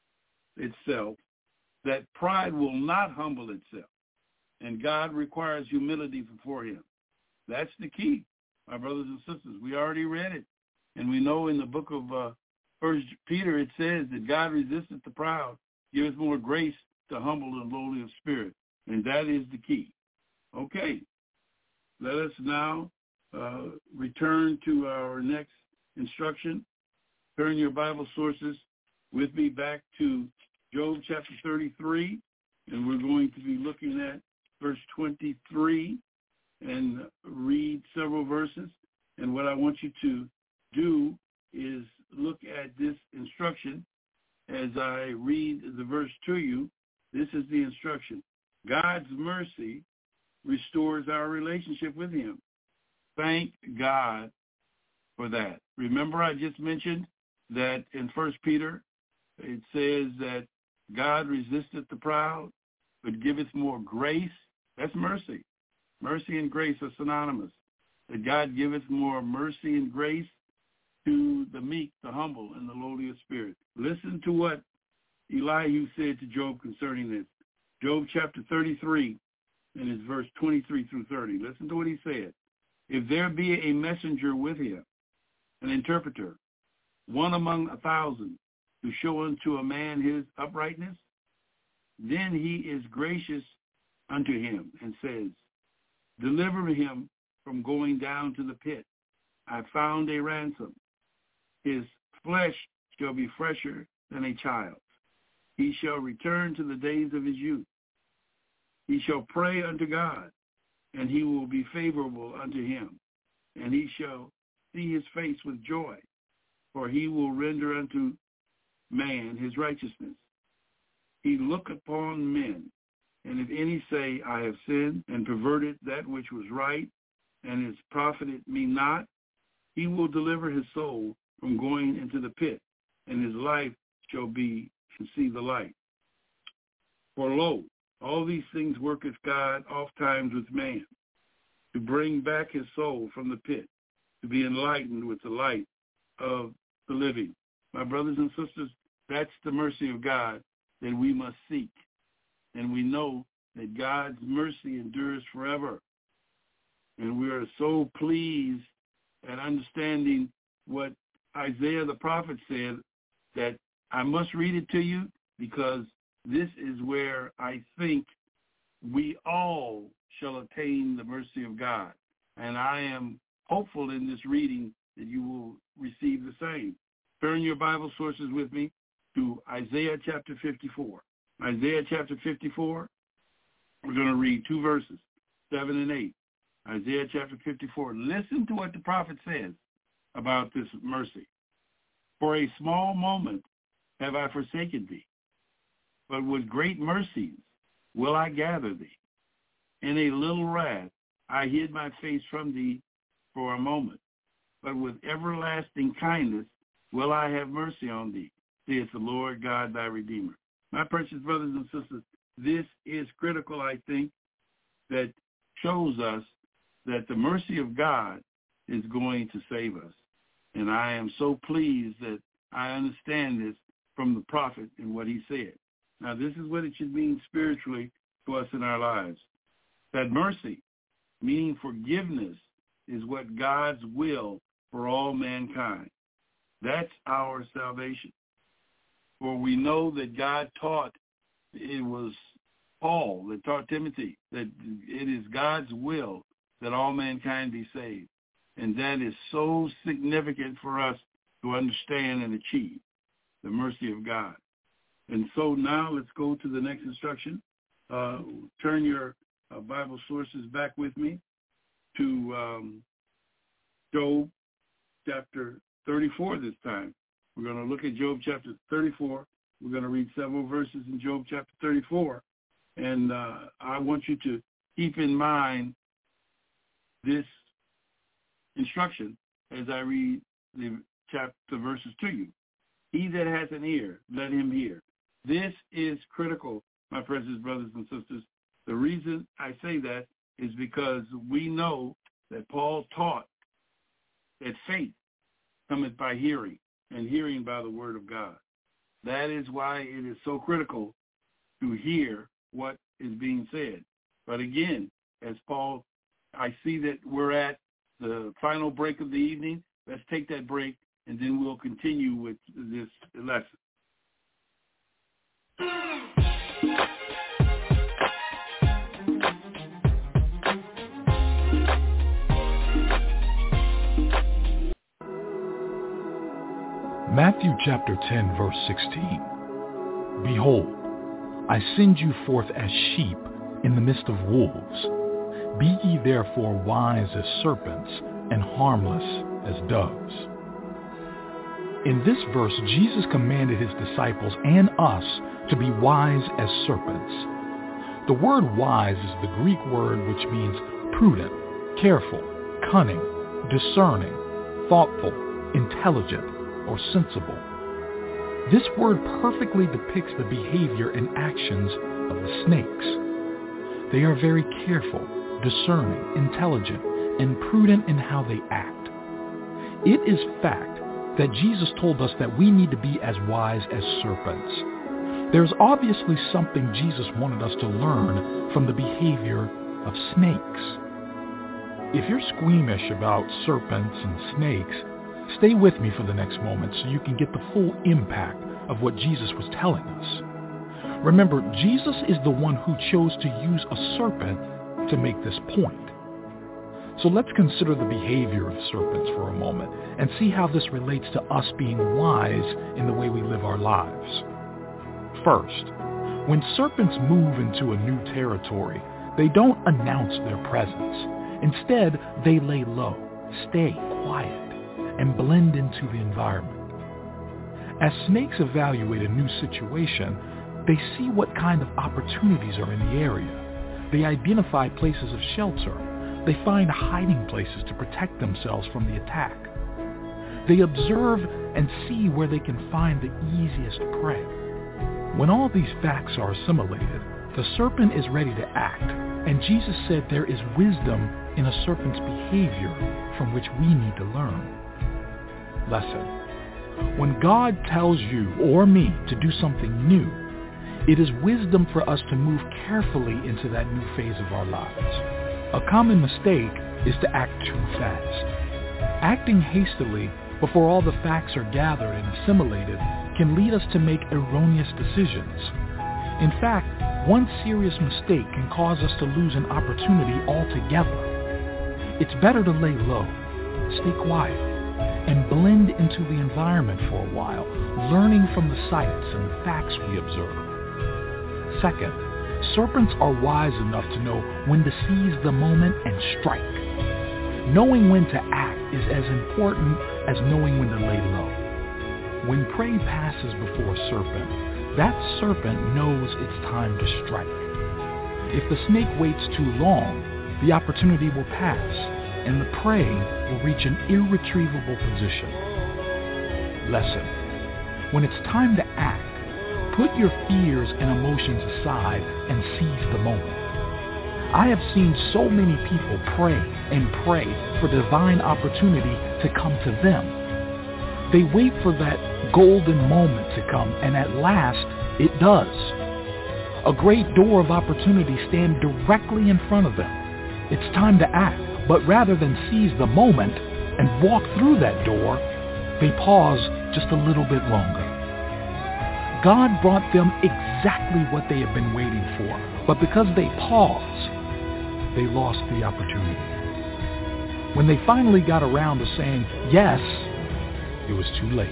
itself, that pride will not humble itself. And God requires humility before him. That's the key, my brothers and sisters. We already read it. And we know in the book of 1 Peter, it says that God resisteth the proud, giveth more grace to humble and lowly of spirit. And that is the key. Okay, let us now return to our next instruction. Turn your Bible sources with me back to Job chapter 33, and we're going to be looking at verse 23 and read several verses. And what I want you to do is look at this instruction as I read the verse to you. This is the instruction. God's mercy restores our relationship with him. Thank God for that. Remember I just mentioned that in 1 Peter it says that God resisteth the proud, but giveth more grace. That's mercy. Mercy and grace are synonymous. That God giveth more mercy and grace to the meek, the humble, and the lowly of spirit. Listen to what Elihu said to Job concerning this. Job chapter 33, and it's verse 23 through 30. Listen to what he said. If there be a messenger with him, an interpreter, one among 1,000, to show unto a man his uprightness, then he is gracious unto him and says, deliver him from going down to the pit. I found a ransom. His flesh shall be fresher than a child's. He shall return to the days of his youth. He shall pray unto God, and he will be favorable unto him. And he shall see his face with joy, for he will render unto man his righteousness. He look upon men, and if any say, I have sinned and perverted that which was right, and has profited me not, he will deliver his soul from going into the pit, and his life shall be and see the light. For lo, all these things worketh God oft times with man, to bring back his soul from the pit, to be enlightened with the light of the living. My brothers and sisters, that's the mercy of God that we must seek. And we know that God's mercy endures forever. And we are so pleased at understanding what Isaiah the prophet said, that I must read it to you because this is where I think we all shall attain the mercy of God. And I am hopeful in this reading that you will receive the same. Turn your Bible sources with me to Isaiah chapter 54. Isaiah chapter 54, we're going to read 2 verses, 7 and 8. Isaiah chapter 54. Listen to what the prophet says about this mercy. For a small moment have I forsaken thee, but with great mercies will I gather thee. In a little wrath I hid my face from thee for a moment, but with everlasting kindness will I have mercy on thee, saith the Lord God thy Redeemer. My precious brothers and sisters, this is critical, I think, that shows us that the mercy of God is going to save us. And I am so pleased that I understand this from the prophet and what he said. Now, this is what it should mean spiritually to us in our lives. That mercy, meaning forgiveness, is what God's will for all mankind. That's our salvation. For we know that God taught it was Paul that taught Timothy that it is God's will that all mankind be saved. And that is so significant for us to understand and achieve the mercy of God. And so now let's go to the next instruction. Turn your Bible sources back with me to Job chapter 34 this time. We're going to look at Job chapter 34. We're going to read several verses in Job chapter 34. And I want you to keep in mind this instruction as I read the verses to you. He that has an ear, let him hear. This is critical, my precious brothers and sisters. The reason I say that is because we know that Paul taught that faith cometh by hearing, and hearing by the word of God. That is why it is so critical to hear what is being said. But again, as Paul, I see that we're at the final break of the evening. Let's take that break, and then we'll continue with this lesson. Matthew chapter 10, verse 16. Behold, I send you forth as sheep in the midst of wolves. Be ye therefore wise as serpents and harmless as doves. In this verse, Jesus commanded his disciples and us to be wise as serpents. The word wise is the Greek word which means prudent, careful, cunning, discerning, thoughtful, intelligent, or sensible. This word perfectly depicts the behavior and actions of the snakes. They are very careful, discerning, intelligent, and prudent in how they act. It is fact that Jesus told us that we need to be as wise as serpents. There's obviously something Jesus wanted us to learn from the behavior of snakes. If you're squeamish about serpents and snakes, stay with me for the next moment so you can get the full impact of what Jesus was telling us. Remember, Jesus is the one who chose to use a serpent to make this point. So let's consider the behavior of serpents for a moment and see how this relates to us being wise in the way we live our lives. First, when serpents move into a new territory, they don't announce their presence. Instead, they lay low, stay quiet, and blend into the environment. As snakes evaluate a new situation, they see what kind of opportunities are in the area. They identify places of shelter. They find hiding places to protect themselves from the attack. They observe and see where they can find the easiest prey. When all these facts are assimilated, the serpent is ready to act, and Jesus said there is wisdom in a serpent's behavior from which we need to learn. Lesson. When God tells you or me to do something new, it is wisdom for us to move carefully into that new phase of our lives. A common mistake is to act too fast. Acting hastily before all the facts are gathered and assimilated can lead us to make erroneous decisions. In fact, one serious mistake can cause us to lose an opportunity altogether. It's better to lay low, stay quiet, and blend into the environment for a while, learning from the sights and facts we observe. Second, serpents are wise enough to know when to seize the moment and strike. Knowing when to act is as important as knowing when to lay low. When prey passes before a serpent, that serpent knows it's time to strike. If the snake waits too long, the opportunity will pass, and the prey will reach an irretrievable position. Lesson. When it's time to act, put your fears and emotions aside and seize the moment. I have seen so many people pray and pray for divine opportunity to come to them. They wait for that golden moment to come, and at last, it does. A great door of opportunity stands directly in front of them. It's time to act, but rather than seize the moment and walk through that door, they pause just a little bit longer. God brought them exactly what they had been waiting for. But because they paused, they lost the opportunity. When they finally got around to saying yes, it was too late.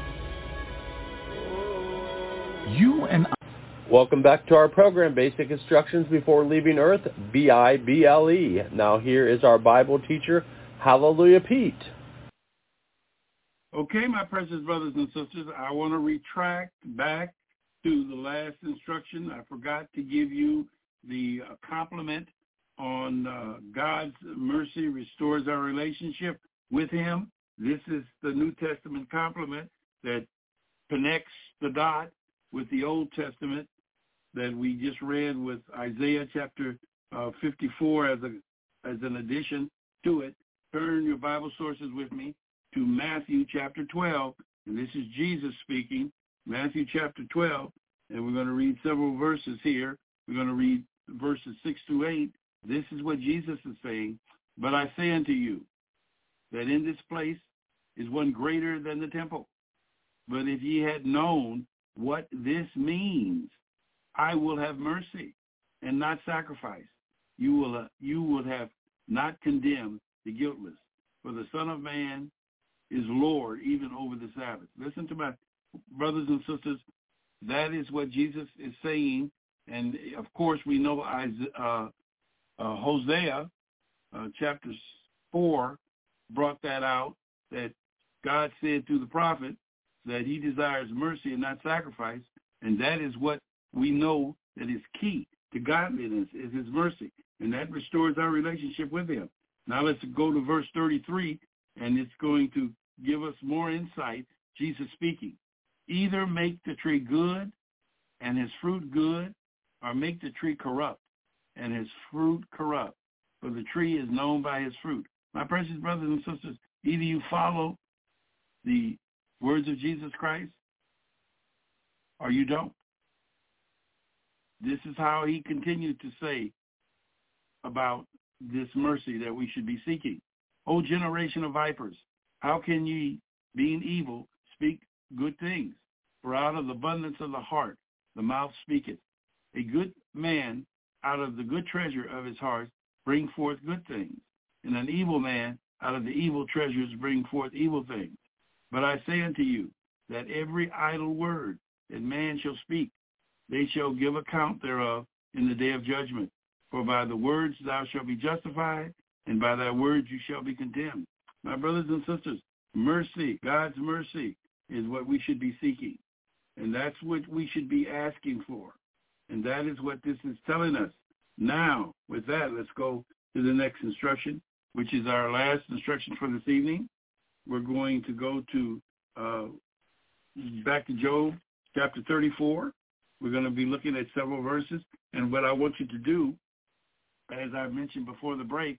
You and I... Welcome back to our program, Basic Instructions Before Leaving Earth, B-I-B-L-E. Now here is our Bible teacher, Hallelujah Pete. Okay, my precious brothers and sisters, I want to retract back to the last instruction. I forgot to give you the compliment on God's mercy restores our relationship with him. This is the New Testament compliment that connects the dot with the Old Testament that we just read with Isaiah chapter 54 as an addition to it. Turn your Bible sources with me to Matthew chapter 12, and this is Jesus speaking, Matthew chapter 12, and we're going to read several verses here. We're going to read verses 6 through 8. This is what Jesus is saying. But I say unto you that in this place is one greater than the temple. But if ye had known what this means, I will have mercy and not sacrifice. You would have not condemned the guiltless. For the Son of Man is Lord even over the Sabbath. Listen to my brothers and sisters. That is what Jesus is saying. And, of course, we know Hosea chapter 4 brought that out, that God said through the prophet that he desires mercy and not sacrifice. And that is what we know that is key to godliness, is his mercy. And that restores our relationship with him. Now let's go to verse 33, and it's going to give us more insight. Jesus speaking. Either make the tree good and his fruit good, or make the tree corrupt and his fruit corrupt. For the tree is known by his fruit. My precious brothers and sisters, either you follow the words of Jesus Christ or you don't. This is how he continued to say about this mercy that we should be seeking. O generation of vipers, how can ye, being evil, speak good things? For out of the abundance of the heart the mouth speaketh. A good man out of the good treasure of his heart bring forth good things, and an evil man out of the evil treasures bring forth evil things. But I say unto you that every idle word that man shall speak, they shall give account thereof in the day of judgment. For by the words thou shalt be justified, and by thy words you shall be condemned. My brothers and sisters, mercy, God's mercy, is what we should be seeking. And that's what we should be asking for. And that is what this is telling us. Now, with that, let's go to the next instruction, which is our last instruction for this evening. We're going to go to back to Job chapter 34. We're going to be looking at several verses. And what I want you to do, as I mentioned before the break,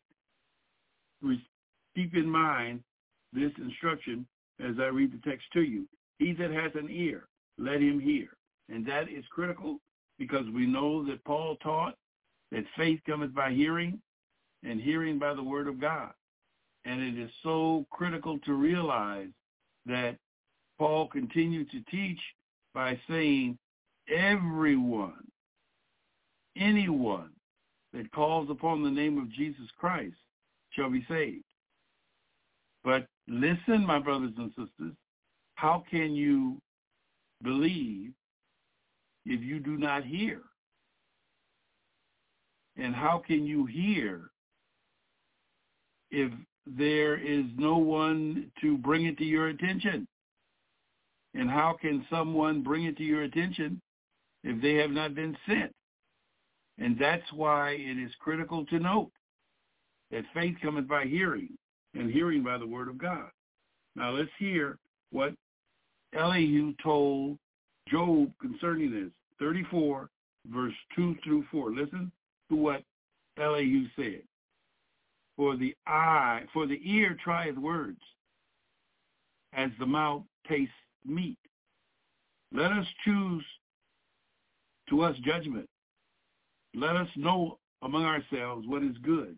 keep in mind this instruction as I read the text to you. He that has an ear, let him hear. And that is critical because we know that Paul taught that faith cometh by hearing, and hearing by the word of God. And it is so critical to realize that Paul continued to teach by saying, everyone, anyone that calls upon the name of Jesus Christ shall be saved. But listen, my brothers and sisters, how can you believe if you do not hear? And how can you hear if there is no one to bring it to your attention? And how can someone bring it to your attention if they have not been sent? And that's why it is critical to note that faith cometh by hearing, and hearing by the word of God. Now let's hear what Elihu told Job concerning this. 34, verse 2 through 4. Listen to what Elihu said. For the ear trieth words, as the mouth tastes meat. Let us choose to us judgment. Let us know among ourselves what is good.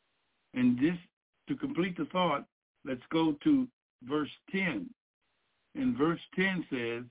And this, to complete the thought, let's go to verse 10. in verse 10 says,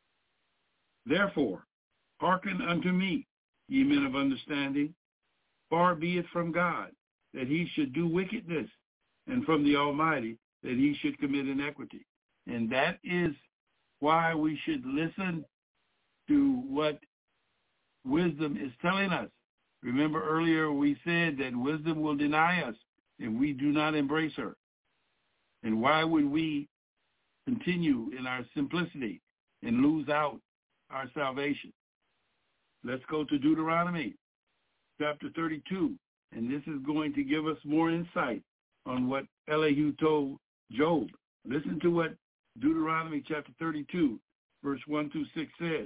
Therefore, hearken unto me, ye men of understanding. Far be it from God that he should do wickedness, and from the Almighty that he should commit iniquity. And that is why we should listen to what wisdom is telling us. Remember earlier we said that wisdom will deny us if we do not embrace her. And why would we continue in our simplicity and lose out our salvation? Let's go to Deuteronomy chapter 32, and this is going to give us more insight on what Elihu told Job. Listen to what Deuteronomy chapter 32, verse 1 through 6 says.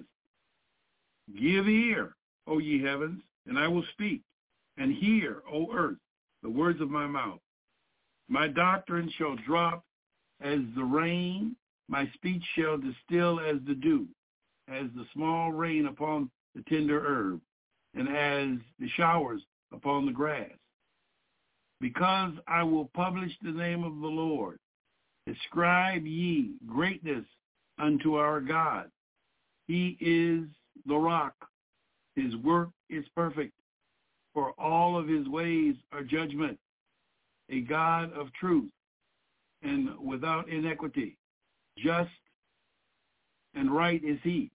Give ear, O ye heavens, and I will speak, and hear, O earth, the words of my mouth. My doctrine shall drop as the rain, my speech shall distill as the dew, as the small rain upon the tender herb, and as the showers upon the grass. Because I will publish the name of the Lord, ascribe ye greatness unto our God. He is the rock. His work is perfect, for all of his ways are judgment. A God of truth and without iniquity. Just and right is he.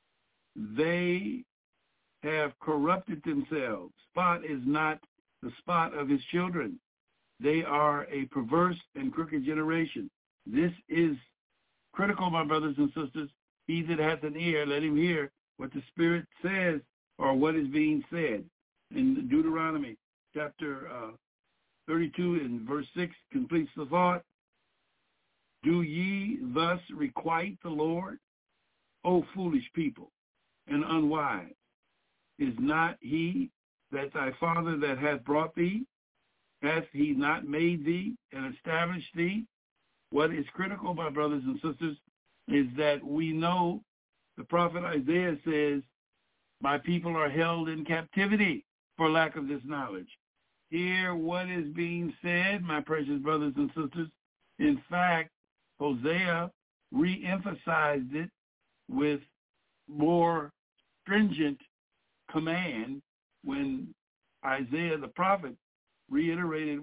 They have corrupted themselves. Spot is not the spot of his children. They are a perverse and crooked generation. This is critical, my brothers and sisters. He that hath an ear, let him hear what the Spirit says or what is being said. In Deuteronomy chapter 32 and verse 6 completes the thought. Do ye thus requite the Lord, O foolish people and unwise? Is not he that thy father that hath brought thee? Hath he not made thee and established thee? What is critical, my brothers and sisters, is that we know the prophet Isaiah says, my people are held in captivity for lack of this knowledge. Hear what is being said, my precious brothers and sisters. In fact, Hosea re-emphasized it with more stringent command when Isaiah the prophet reiterated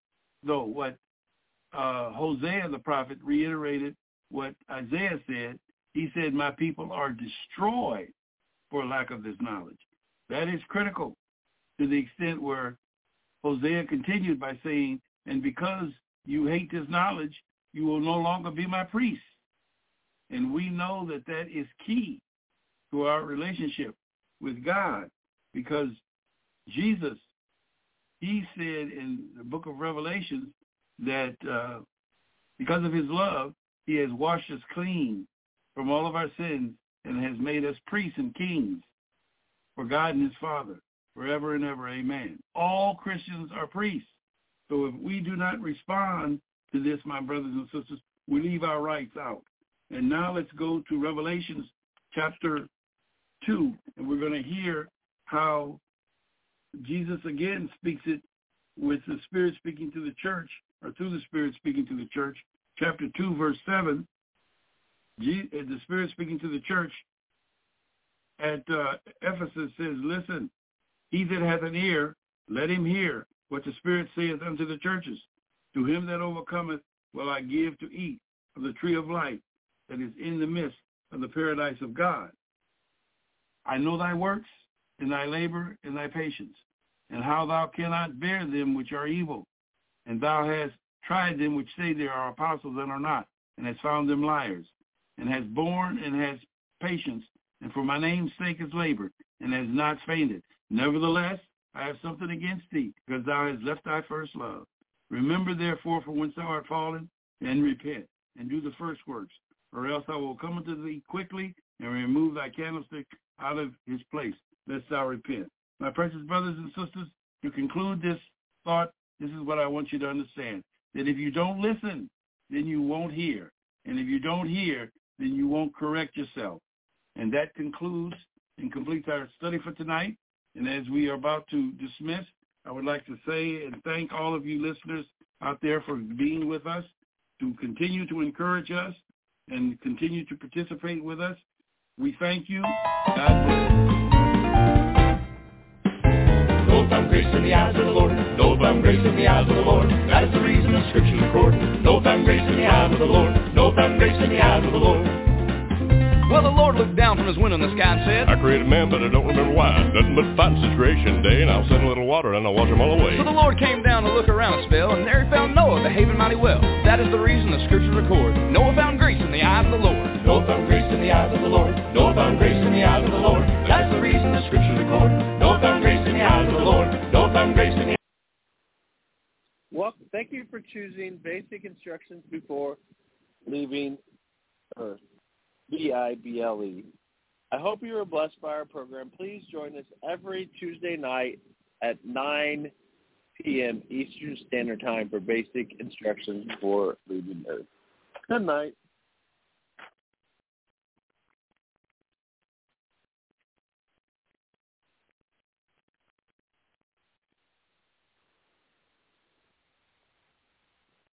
Hosea the prophet reiterated what Isaiah said. He said, my people are destroyed for lack of this knowledge. That is critical to the extent where Hosea continued by saying, and because you hate this knowledge, you will no longer be my priest. And we know that that is key to our relationship with God, because Jesus, he said in the book of Revelation that because of his love, he has washed us clean from all of our sins and has made us priests and kings for God and his Father forever and ever. Amen. All Christians are priests. So if we do not respond to this, my brothers and sisters, we leave our rights out. And now let's go to Revelation chapter 2, and we're going to hear how Jesus again speaks it with the Spirit speaking to the church, or through the Spirit speaking to the church. Chapter 2, verse 7, the Spirit speaking to the church at Ephesus says, listen, he that hath an ear, let him hear what the Spirit saith unto the churches. To him that overcometh will I give to eat of the tree of life that is in the midst of the paradise of God. I know thy works, and thy labor, and thy patience, and how thou cannot bear them which are evil. And thou hast tried them which say they are apostles and are not, and hast found them liars, and hast borne and hast patience, and for my name's sake has labored, and has not fainted. Nevertheless, I have something against thee, because thou hast left thy first love. Remember therefore from whence thou art fallen, and repent, and do the first works, or else I will come unto thee quickly, and remove thy candlestick out of his place, lest thou repent. My precious brothers and sisters, to conclude this thought, this is what I want you to understand, that if you don't listen, then you won't hear. And if you don't hear, then you won't correct yourself. And that concludes and completes our study for tonight. And as we are about to dismiss, I would like to say and thank all of you listeners out there for being with us, to continue to encourage us, and continue to participate with us. We thank you. God bless. No found grace in the eyes of the Lord. No found grace in the eyes of the Lord. That is the reason the scriptures record. No found grace in the eyes of the Lord. No found grace in the eyes of the Lord. Well, the Lord looked down from his window in the sky and said, I created man, but I don't remember why. Nothing but fighting since creation day, and I'll send a little water and I'll wash them all away. So the Lord came down to look around a spell, and there he found Noah behaving mighty well. That is the reason the scriptures record. Noah found grace in the eyes of the Lord. Noah found grace in the eyes of the Lord. Noah found grace in the eyes of the Lord. That is the reason the scriptures record. Noah found grace in the eyes of the Lord. Noah found grace in the. Well, thank you for choosing Basic Instructions Before Leaving Earth. BIBLE. I hope you were blessed by our program. Please join us every Tuesday night at 9 p.m. Eastern Standard Time for Basic Instructions Before Leaving Earth. Good night.